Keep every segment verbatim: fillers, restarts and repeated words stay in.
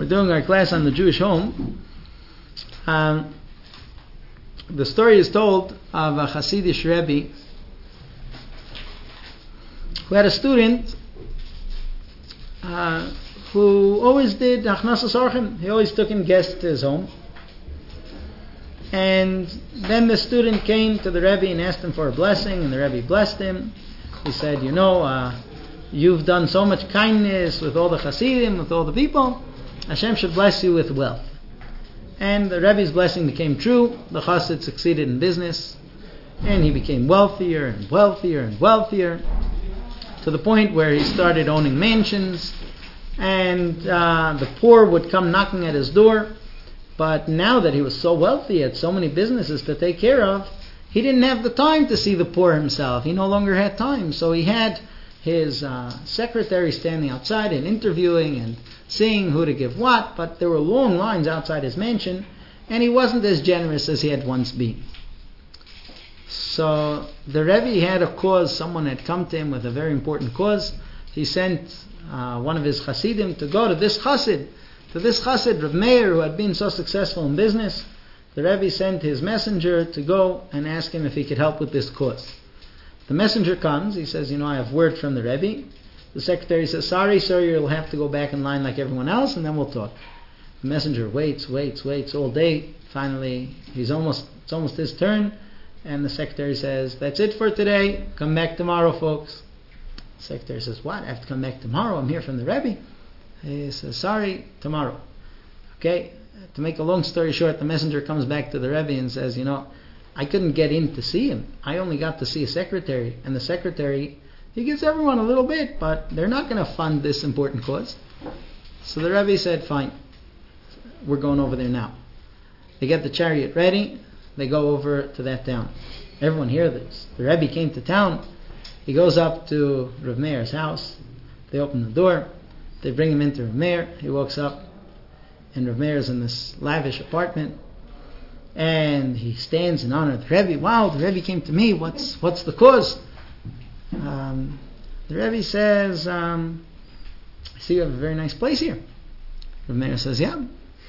We're doing our class on the Jewish home. Um, the story is told of a Hasidic Rebbe who had a student uh, who always did Achnasas Orchim. He always took in guests to his home. And then the student came to the Rebbe and asked him for a blessing, and the Rebbe blessed him. He said, you know, uh, you've done so much kindness with all the Hasidim, with all the people. Hashem should bless you with wealth. And the Rebbe's blessing became true. The Chassid succeeded in business, and he became wealthier and wealthier and wealthier, to the point where he started owning mansions, and uh, the poor would come knocking at his door. But now that he was so wealthy, he had so many businesses to take care of, he didn't have the time to see the poor himself. He no longer had time. So he had his uh, secretary standing outside and interviewing and seeing who to give what, but there were long lines outside his mansion, and he wasn't as generous as he had once been. So the Rebbe had a cause. Someone had come to him with a very important cause. He sent uh, one of his Hasidim to go to this Hasid, to this Chassid, Rav Meir, who had been so successful in business. The Rebbe sent his messenger to go and ask him if he could help with this cause. The messenger comes, he says, you know, I have word from the Rebbe. The secretary says, sorry sir, you'll have to go back in line like everyone else, and then we'll talk. The messenger waits, waits, waits all day. Finally, he's almost it's almost his turn, and the secretary says, that's it for today, come back tomorrow, folks. The secretary says, what, I have to come back tomorrow? I'm here from the Rebbe. He says, sorry, tomorrow. Okay, to make a long story short, the messenger comes back to the Rebbe and says, you know, I couldn't get in to see him. I only got to see a secretary. And the secretary, he gives everyone a little bit, but they're not going to fund this important cause. So the Rebbe said, fine, we're going over there now. They get the chariot ready. They go over to that town. Everyone hears this. The Rebbe came to town. He goes up to Rav Meir's house. They open the door. They bring him into Rav Meir. He walks up, and Rav Meir is in this lavish apartment, and he stands in honor of the Rebbe. Wow, the Rebbe came to me. What's what's the cause? Um, the Rebbe says, um, I see you have a very nice place here. Rav Meir says, yeah.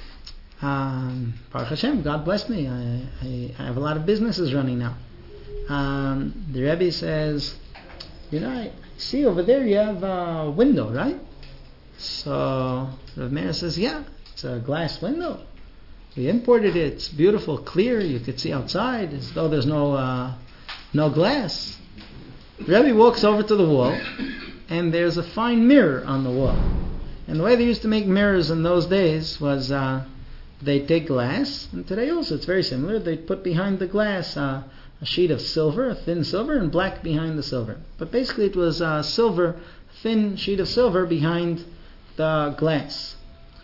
Um, Baruch Hashem, God bless me. I, I, I have a lot of businesses running now. Um, the Rebbe says, you know, I see over there you have a window, right? So Rav Meir says, yeah, it's a glass window. We imported it. It's beautiful, clear. You could see outside as though there's no uh, no glass. Rebbe walks over to the wall, and there's a fine mirror on the wall. And the way they used to make mirrors in those days was uh, they'd take glass, and today also it's very similar. They'd put behind the glass uh, a sheet of silver, a thin silver, and black behind the silver. But basically it was a silver, thin sheet of silver behind the glass.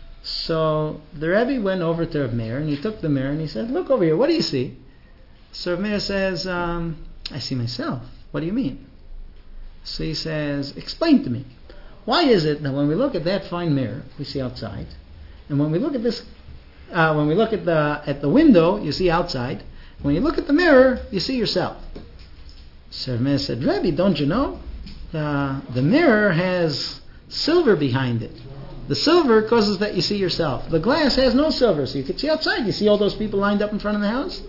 So the Rebbe went over to Rav Meir, and he took the mirror and he said, look over here, what do you see? So Rav Meir says, um, I see myself. What do you mean? So he says, explain to me. Why is it that when we look at that fine mirror, we see outside, and when we look at this, uh, when we look at the at the window, you see outside. When you look at the mirror, you see yourself. So Rav Meir said, Rebbe, don't you know? Uh, the mirror has silver behind it. The silver causes that you see yourself. The glass has no silver, so you can see outside. You see all those people lined up in front of the house?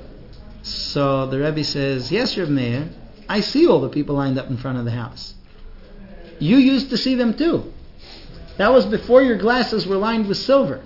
So the Rebbe says, yes, Rav Meir, I see all the people lined up in front of the house. You used to see them too. That was before your glasses were lined with silver.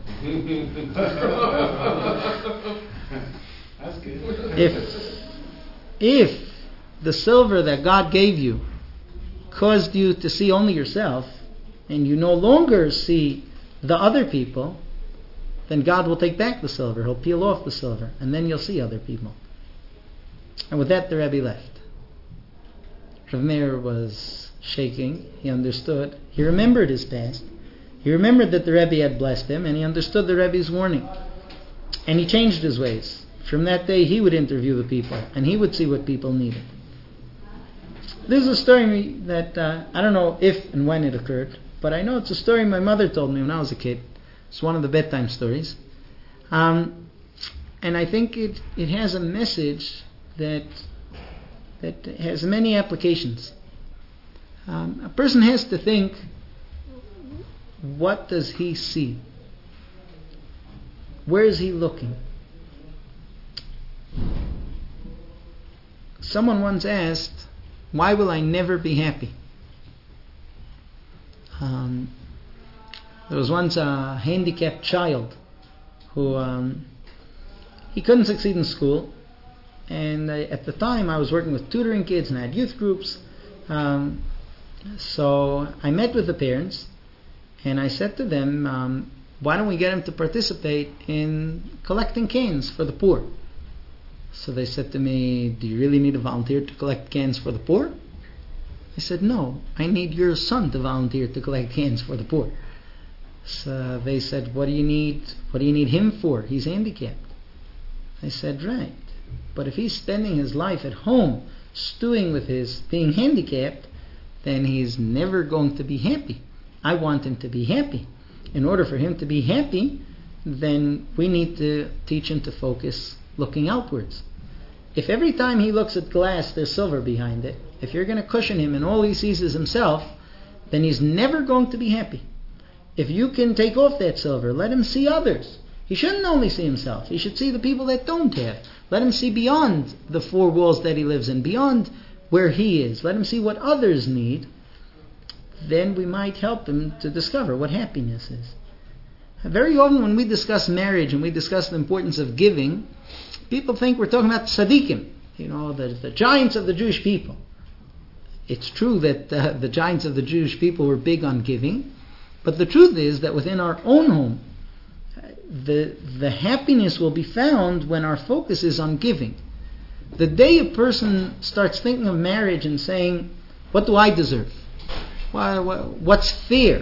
That's good. If, if the silver that God gave you caused you to see only yourself, and you no longer see the other people, then God will take back the silver. He'll peel off the silver, and then you'll see other people. And with that, the Rebbe left. Rav Meir was shaking. He understood. He remembered his past. He remembered that the Rebbe had blessed him, and he understood the Rebbe's warning. And he changed his ways. From that day, he would interview the people, and he would see what people needed. This is a story that, uh, I don't know if and when it occurred, but I know it's a story my mother told me when I was a kid. It's one of the bedtime stories. Um, and I think it, it has a message that that has many applications. Um, a person has to think, what does he see? Where is he looking? Someone once asked, why will I never be happy? Um, there was once a handicapped child who um, he couldn't succeed in school, and I, at the time I was working with tutoring kids and I had youth groups. Um, so I met with the parents and I said to them, um, why don't we get him to participate in collecting cans for the poor? So they said to me, do you really need a volunteer to collect cans for the poor? I said, no, I need your son to volunteer to collect cans for the poor. So they said, what do you need what do you need him for? He's handicapped. I said, right. But if he's spending his life at home stewing with his being handicapped, then he's never going to be happy. I want him to be happy. In order for him to be happy, then we need to teach him to focus looking outwards. If every time he looks at glass there's silver behind it, if you're going to cushion him and all he sees is himself, then he's never going to be happy. If you can take off that silver, let him see others. He shouldn't only see himself. He should see the people that don't have. Let him see beyond the four walls that he lives in, beyond where he is. Let him see what others need. Then we might help him to discover what happiness is. Very often when we discuss marriage and we discuss the importance of giving, people think we're talking about tzaddikim, you know, the, the giants of the Jewish people. It's true that uh, the giants of the Jewish people were big on giving, but the truth is that within our own home, the the happiness will be found when our focus is on giving. The day a person starts thinking of marriage and saying, what do I deserve? Why, what's fair?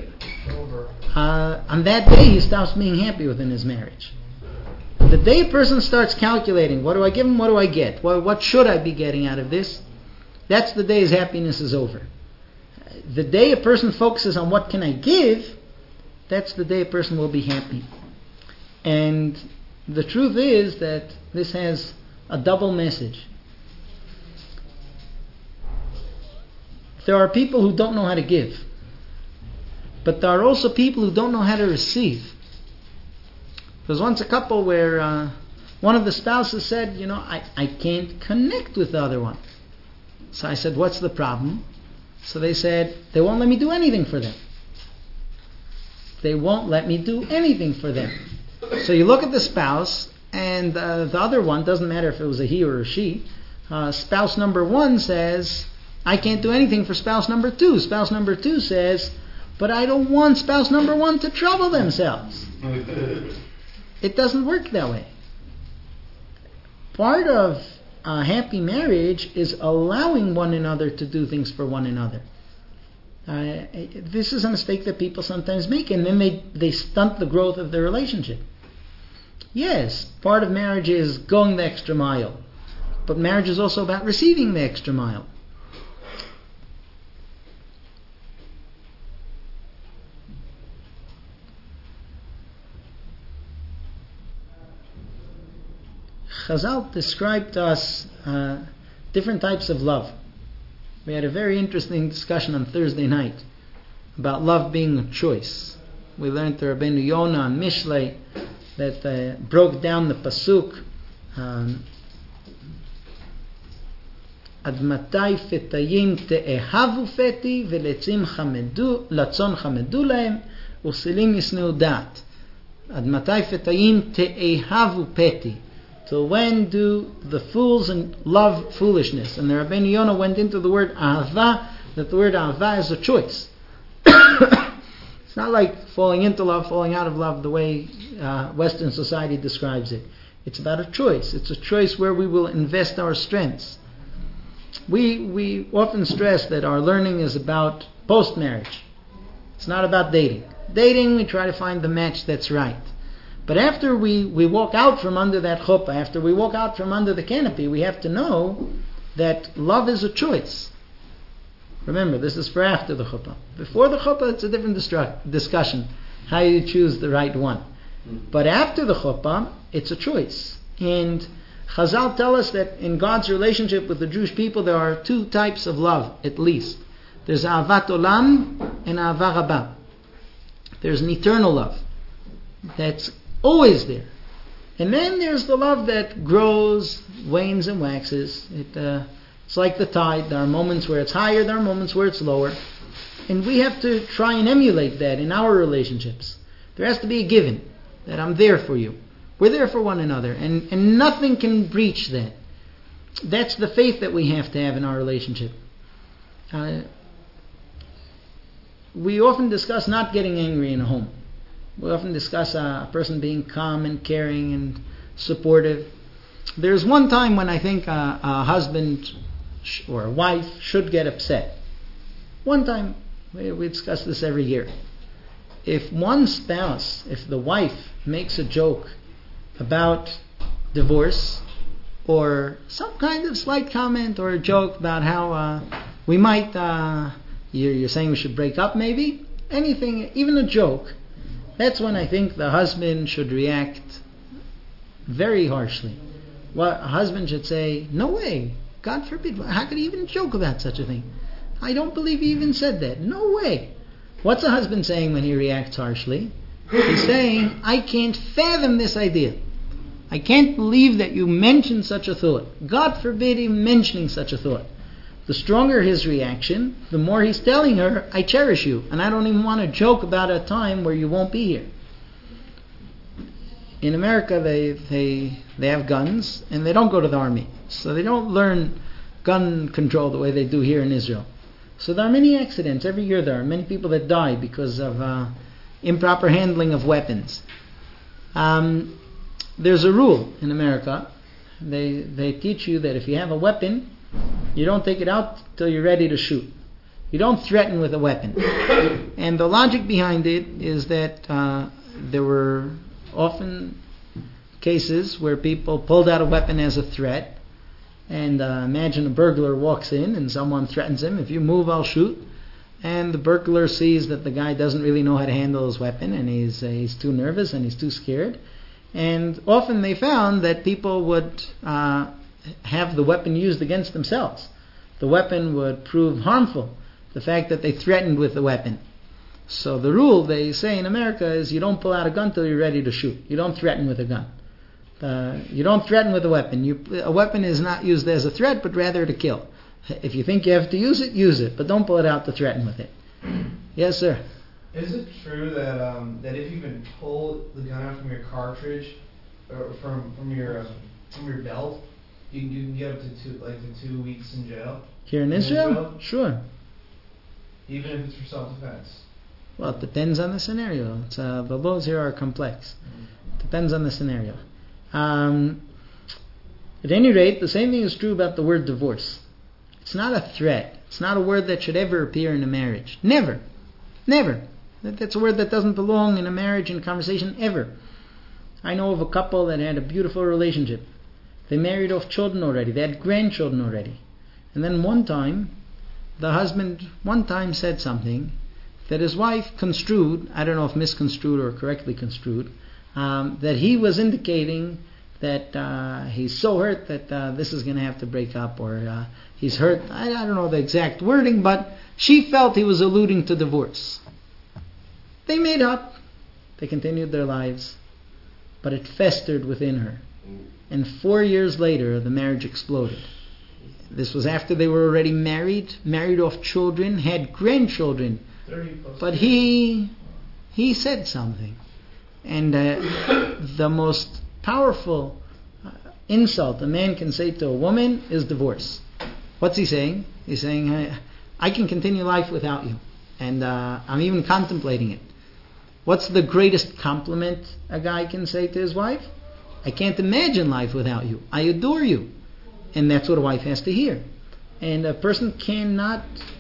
Uh, on that day he stops being happy within his marriage. The day a person starts calculating, what do I give him, what do I get? What, what should I be getting out of this? That's the day his happiness is over. The day a person focuses on what can I give, that's the day a person will be happy. And the truth is that this has a double message. There are people who don't know how to give, but there are also people who don't know how to receive. There was once a couple where uh, one of the spouses said, you know, I, I can't connect with the other one. So I said, what's the problem? So they said, they won't let me do anything for them. They won't let me do anything for them. So you look at the spouse, and uh, the other one, doesn't matter if it was a he or a she, uh, spouse number one says, I can't do anything for spouse number two. Spouse number two says, but I don't want spouse number one to trouble themselves. It doesn't work that way. Part of a happy marriage is allowing one another to do things for one another. Uh, this is a mistake that people sometimes make, and then they, they stunt the growth of their relationship. Yes, part of marriage is going the extra mile, but marriage is also about receiving the extra mile. Chazal described to us uh, different types of love. We had a very interesting discussion on Thursday night about love being a choice. We learned the Rabbeinu Yonah and Mishlei that uh, broke down the pasuk Ad matai fetayim te'ehavu feti veletzim chamedu latzon chamedu lahem usilim yisneu dat. Ad matai fetayim te'ehavu peti. Till when do the fools and love foolishness? And the Rabbeinu Yonah went into the word ahava, that the word ahava is a choice. It's not like falling into love, falling out of love, the way uh, Western society describes it. It's about a choice. It's a choice where we will invest our strengths. We we often stress that our learning is about post-marriage. It's not about dating. Dating, we try to find the match that's right. But after we, we walk out from under that chuppah, after we walk out from under the canopy, we have to know that love is a choice. Remember, this is for after the chuppah. Before the chuppah, it's a different distru- discussion, how you choose the right one. But after the chuppah, it's a choice. And Chazal tell us that in God's relationship with the Jewish people, there are two types of love, at least. There's Ahavat Olam and Ahavah Rabbah. There's an eternal love that's always there. And then there's the love that grows, wanes and waxes. It, uh, it's like the tide. There are moments where it's higher, there are moments where it's lower. And we have to try and emulate that in our relationships. There has to be a given, that I'm there for you. We're there for one another, and, and nothing can breach that. That's the faith that we have to have in our relationship. Uh, we often discuss not getting angry in a home. We often discuss uh, a person being calm and caring and supportive. There's one time when I think a, a husband sh- or a wife should get upset. One time, we, we discuss this every year. If one spouse, if the wife makes a joke about divorce, or some kind of slight comment or a joke about how uh, we might, uh, you're, you're saying we should break up maybe, anything, even a joke, that's when I think the husband should react very harshly. Well, a husband should say, no way, God forbid, how could he even joke about such a thing? I don't believe he even said that. No way. What's a husband saying when he reacts harshly? He's saying, I can't fathom this idea. I can't believe that you mentioned such a thought. God forbid him mentioning such a thought. The stronger his reaction, the more he's telling her, I cherish you, and I don't even want to joke about a time where you won't be here. In America, they they they have guns, and they don't go to the army. So they don't learn gun control the way they do here in Israel. So there are many accidents. Every year there are many people that die because of uh, improper handling of weapons. Um, there's a rule in America. They they teach you that if you have a weapon, you don't take it out till you're ready to shoot. You don't threaten with a weapon. And the logic behind it is that uh, there were often cases where people pulled out a weapon as a threat. And uh, imagine a burglar walks in and someone threatens him, if you move, I'll shoot. And the burglar sees that the guy doesn't really know how to handle his weapon, and he's uh, he's too nervous and he's too scared. And often they found that people would uh, have the weapon used against themselves. The weapon would prove harmful, the fact that they threatened with the weapon. So the rule, they say in America, is you don't pull out a gun till you're ready to shoot. You don't threaten with a gun. Uh, you don't threaten with a weapon. You, a weapon is not used as a threat, but rather to kill. If you think you have to use it, use it, but don't pull it out to threaten with it. Yes, sir. Is it true that um, that if you even pull the gun out from your cartridge or from from your uh, from your belt, you can, you can get up to two like to two weeks in jail? Here in, in Israel? Israel? Sure. Even if it's for self-defense. Well, it depends on the scenario. It's, uh, the laws here are complex. Mm-hmm. Depends on the scenario. Um, at any rate, the same thing is true about the word divorce. It's not a threat. It's not a word that should ever appear in a marriage. Never. Never. That's a word that doesn't belong in a marriage and conversation ever. I know of a couple that had a beautiful relationship. They married off children already. They had grandchildren already. And then one time, the husband one time said something that his wife construed, I don't know if misconstrued or correctly construed, Um, that he was indicating that uh, he's so hurt that uh, this is going to have to break up, or uh, he's hurt. I, I don't know the exact wording, but she felt he was alluding to divorce. They made up. They continued their lives, but it festered within her. And four years later, the marriage exploded. This was after they were already married, married off children, had grandchildren. But he he said something. And uh, the most powerful uh, insult a man can say to a woman is divorce. What's he saying? He's saying, I, I can continue life without you. And uh, I'm even contemplating it. What's the greatest compliment a guy can say to his wife? I can't imagine life without you. I adore you. And that's what a wife has to hear. And a person cannot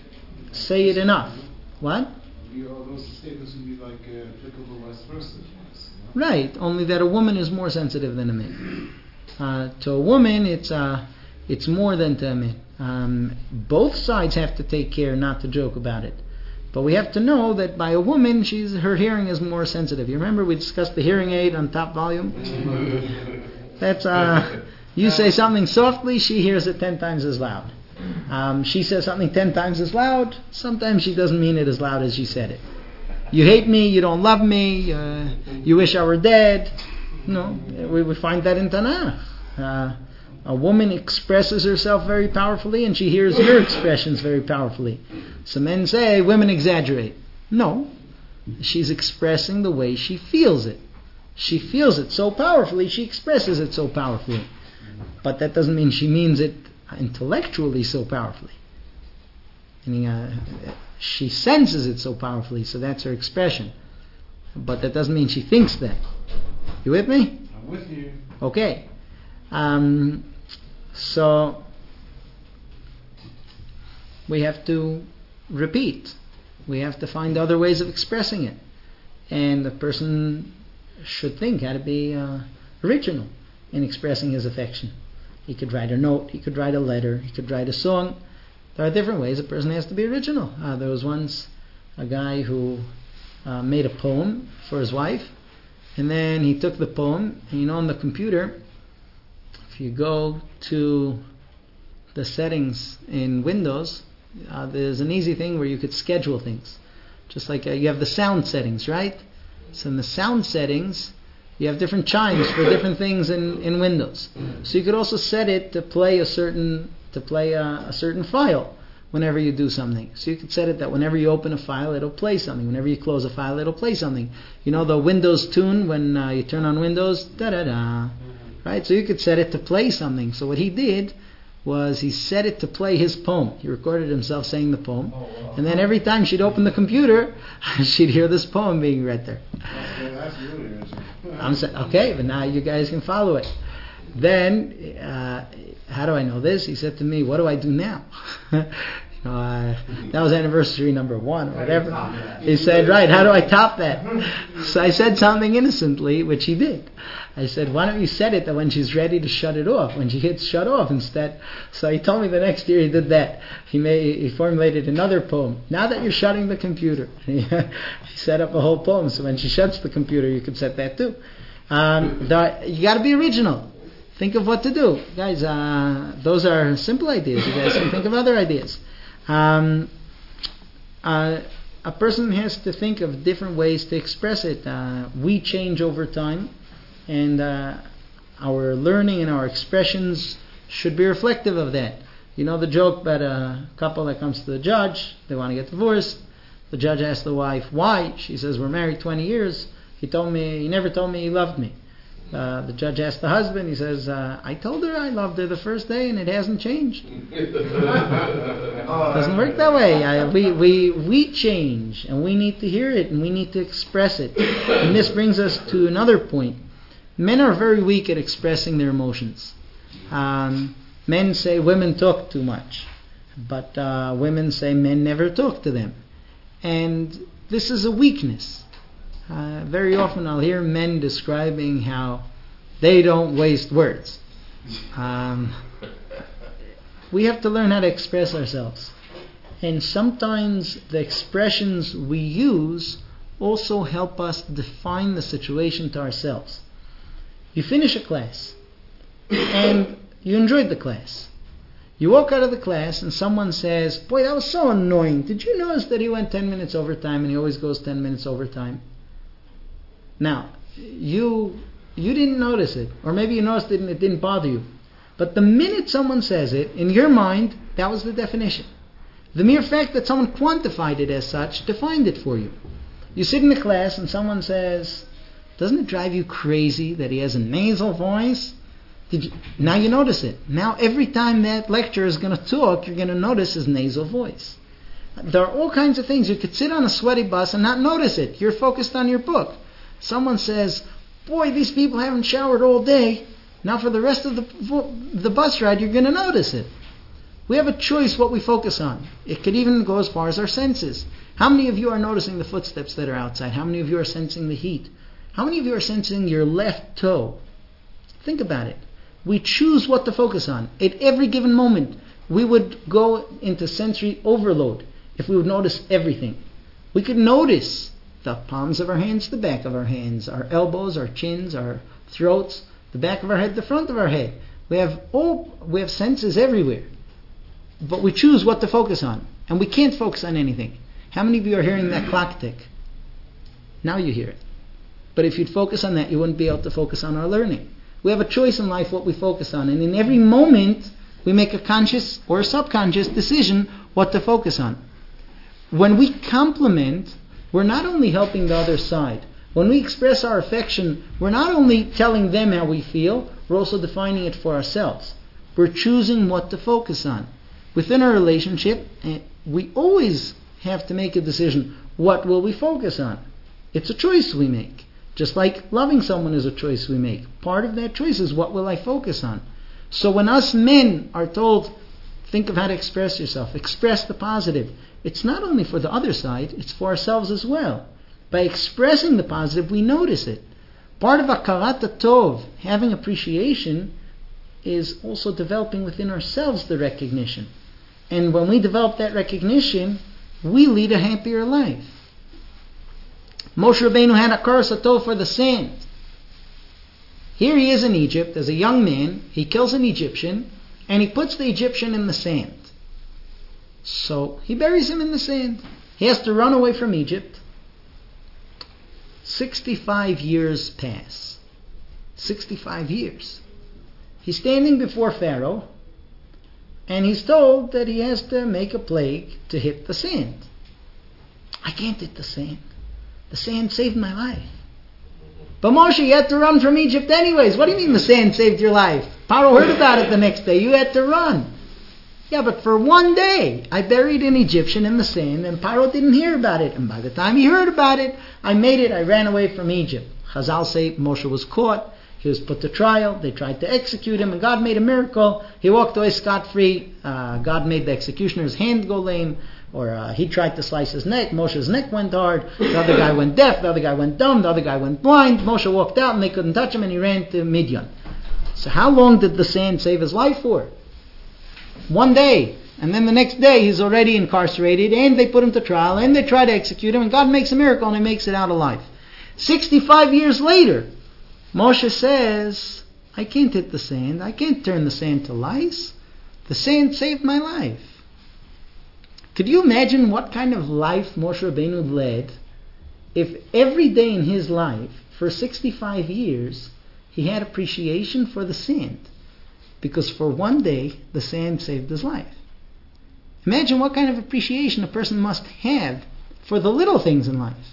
say it enough. What? Those statements would be like uh, applicable vice versa. Right, only that a woman is more sensitive than a man. Uh, to a woman, it's uh, it's more than to a man. Um, both sides have to take care not to joke about it. But we have to know that by a woman, she's her hearing is more sensitive. You remember we discussed the hearing aid on top volume? That's uh, you say something softly, she hears it ten times as loud. Um, she says something ten times as loud. Sometimes she doesn't mean it as loud as she said it. You hate me, you don't love me, uh, you wish I were dead. No, we, we find that in Tanakh. Uh, a woman expresses herself very powerfully and she hears your expressions very powerfully. So men say women exaggerate. No, she's expressing the way she feels it. She feels it so powerfully, she expresses it so powerfully. But that doesn't mean she means it intellectually so powerfully. Meaning, uh, she senses it so powerfully, so that's her expression. But that doesn't mean she thinks that. You with me? I'm with you. Okay. Um, so we have to repeat. We have to find other ways of expressing it. And the person should think how to be uh, original in expressing his affection. He could write a note, he could write a letter, he could write a song. There are different ways a person has to be original. Uh, there was once a guy who uh, made a poem for his wife, and then he took the poem, and you know, on the computer, if you go to the settings in Windows, uh, there's an easy thing where you could schedule things. Just like uh, you have the sound settings, right? So in the sound settings, you have different chimes for different things in, in Windows. So you could also set it to play a certain to play a, a certain file whenever you do something. So you could set it that whenever you open a file, it'll play something. Whenever you close a file, it'll play something. You know the Windows tune when uh, you turn on Windows, da da da, right? So you could set it to play something. So what he did was he set it to play his poem. He recorded himself saying the poem, and then every time she'd open the computer, she'd hear this poem being read there. That's really original. I'm saying, okay, but now you guys can follow it. Then, uh, how do I know this? He said to me, what do I do now? you know, uh, that was anniversary number one or whatever. He said, right, how do I top that? So I said something innocently, which he did. I said, why don't you set it that when she's ready to shut it off, when she hits shut off instead. So he told me the next year he did that. He made, he formulated another poem. Now that you're shutting the computer. He set up a whole poem, so when she shuts the computer, you could set that too. Um, the, you got to be original. Think of what to do. Guys, uh, those are simple ideas. You guys can think of other ideas. Um, uh, a person has to think of different ways to express it. Uh, we change over time, and uh, our learning and our expressions should be reflective of that. You know the joke about a couple that comes to the judge, they want to get divorced. The judge asks the wife, why? She says, we're married twenty years. He told me, he never told me he loved me. Uh, the judge asked the husband, he says, uh, I told her I loved her the first day and it hasn't changed. It doesn't work that way. I, we, we, we change, and we need to hear it and we need to express it. And this brings us to another point. Men are very weak at expressing their emotions. Um, men say women talk too much, but uh, women say men never talk to them. And this is a weakness. Uh, very often I'll hear men describing how they don't waste words. Um, we have to learn how to express ourselves. And sometimes the expressions we use also help us define the situation to ourselves. You finish a class and you enjoyed the class. You walk out of the class and someone says, boy, that was so annoying. Did you notice that he went ten minutes overtime and he always goes ten minutes overtime? Now, you you didn't notice it, or maybe you noticed it and it didn't bother you. But the minute someone says it, in your mind, that was the definition. The mere fact that someone quantified it as such defined it for you. You sit in the class and someone says, doesn't it drive you crazy that he has a nasal voice? Did you, now you notice it. Now every time that lecturer is going to talk, you're going to notice his nasal voice. There are all kinds of things. You could sit on a sweaty bus and not notice it. You're focused on your book. Someone says, boy, these people haven't showered all day. Now for the rest of the, the bus ride, you're going to notice it. We have a choice what we focus on. It could even go as far as our senses. How many of you are noticing the footsteps that are outside? How many of you are sensing the heat? How many of you are sensing your left toe? Think about it. We choose what to focus on. At every given moment, we would go into sensory overload if we would notice everything. We could notice the palms of our hands, the back of our hands, our elbows, our chins, our throats, the back of our head, the front of our head. We have all we have senses everywhere. But we choose what to focus on. And we can't focus on anything. How many of you are hearing that clock tick? Now you hear it. But if you'd focus on that, you wouldn't be able to focus on our learning. We have a choice in life what we focus on, and in every moment we make a conscious or a subconscious decision what to focus on. When we compliment, we're not only helping the other side. When we express our affection, we're not only telling them how we feel, we're also defining it for ourselves. We're choosing what to focus on. Within our relationship, we always have to make a decision. What will we focus on? It's a choice we make. Just like loving someone is a choice we make. Part of that choice is what will I focus on. So when us men are told, think of how to express yourself, express the positive, it's not only for the other side, it's for ourselves as well. By expressing the positive, we notice it. Part of Hakarat Tov, having appreciation, is also developing within ourselves the recognition. And when we develop that recognition, we lead a happier life. Moshe Rabbeinu had a Hakarat Tov for the sand. Here he is in Egypt as a young man. He kills an Egyptian and he puts the Egyptian in the sand. So he buries him in the sand. He has to run away from Egypt. sixty-five years pass. sixty-five years. He's standing before Pharaoh and he's told that he has to make a plague to hit the sand. I can't hit the sand. The sand saved my life. But Moshe, you had to run from Egypt anyways. What do you mean the sand saved your life? Pharaoh heard about it the next day. You had to run. Yeah, but for one day, I buried an Egyptian in the sand and Pharaoh didn't hear about it. And by the time he heard about it, I made it. I ran away from Egypt. Chazal say Moshe was caught. He was put to trial. They tried to execute him and God made a miracle. He walked away scot-free. Uh, God made the executioner's hand go lame. Or uh, he tried to slice his neck. Moshe's neck went hard. The other guy went deaf. The other guy went dumb. The other guy went blind. Moshe walked out and they couldn't touch him and he ran to Midian. So how long did the sand save his life for? One day. And then the next day he's already incarcerated and they put him to trial and they try to execute him and God makes a miracle and he makes it out alive. sixty-five years later, Moshe says, I can't hit the sand. I can't turn the sand to lice. The sand saved my life. Could you imagine what kind of life Moshe Rabbeinu led if every day in his life, for sixty-five years, he had appreciation for the sand? Because for one day, the sand saved his life. Imagine what kind of appreciation a person must have for the little things in life.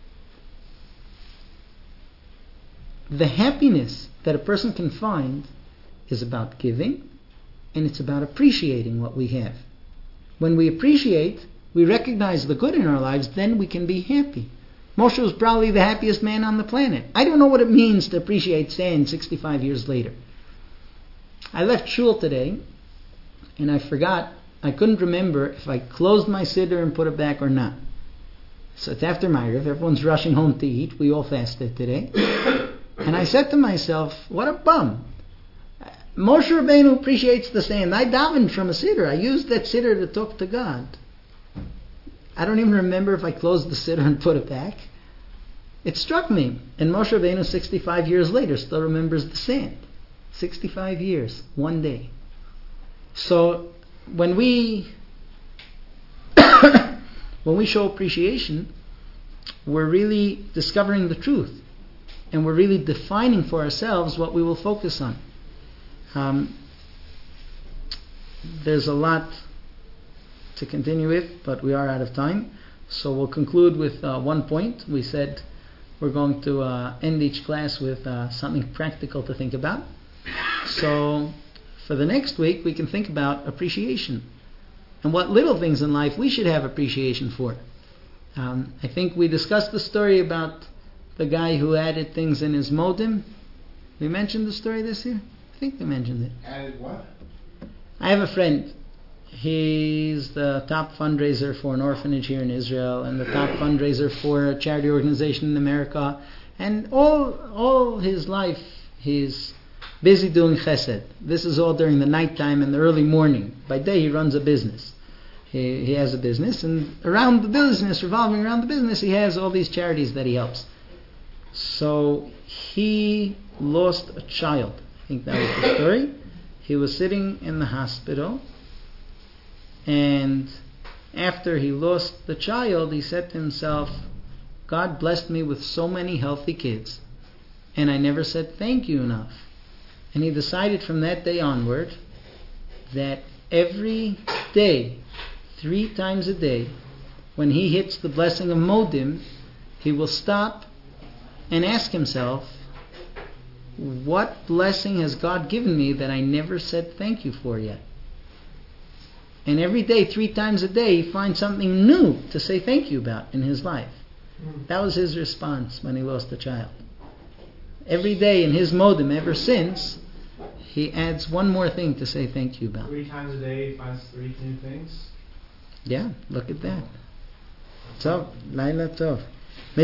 The happiness that a person can find is about giving, and it's about appreciating what we have. When we appreciate, we recognize the good in our lives, then we can be happy. Moshe was probably the happiest man on the planet. I don't know what it means to appreciate sand sixty-five years later. I left shul today, and I forgot, I couldn't remember if I closed my siddur and put it back or not. So it's after Ma'ariv, everyone's rushing home to eat, we all fasted today. And I said to myself, what a bum. Moshe Rabbeinu appreciates the sand. I davened from a siddur. I used that siddur to talk to God. I don't even remember if I closed the siddur and put it back. It struck me. And Moshe Rabbeinu, sixty-five years later, still remembers the sand. sixty-five years, one day. So when we when we show appreciation, we're really discovering the truth. And we're really defining for ourselves what we will focus on. Um, there's a lot to continue with, but we are out of time. So we'll conclude with uh, one point. We said we're going to uh, end each class with uh, something practical to think about. So for the next week, we can think about appreciation and what little things in life we should have appreciation for. Um, I think we discussed the story about the guy who added things in his modem. We mentioned the story this year? I think we mentioned it. Added what? I have a friend. He's the top fundraiser for an orphanage here in Israel and the top fundraiser for a charity organization in America. And all all his life he's busy doing chesed. This is all during the nighttime and the early morning. By day he runs a business. He, he has a business, and around the business, revolving around the business, he has all these charities that he helps. So he lost a child. I think that was the story. He was sitting in the hospital, and after he lost the child, he said to himself, God blessed me with so many healthy kids, and I never said thank you enough. And he decided from that day onward that every day, three times a day, when he hits the blessing of Modim, he will stop and ask himself, what blessing has God given me that I never said thank you for yet? And every day, three times a day, he finds something new to say thank you about in his life. Mm. That was his response when he lost a child. Every day in his Modim, ever since, he adds one more thing to say thank you about. Three times a day, he finds three new things. Yeah, look at that. Tov, Laila Tov.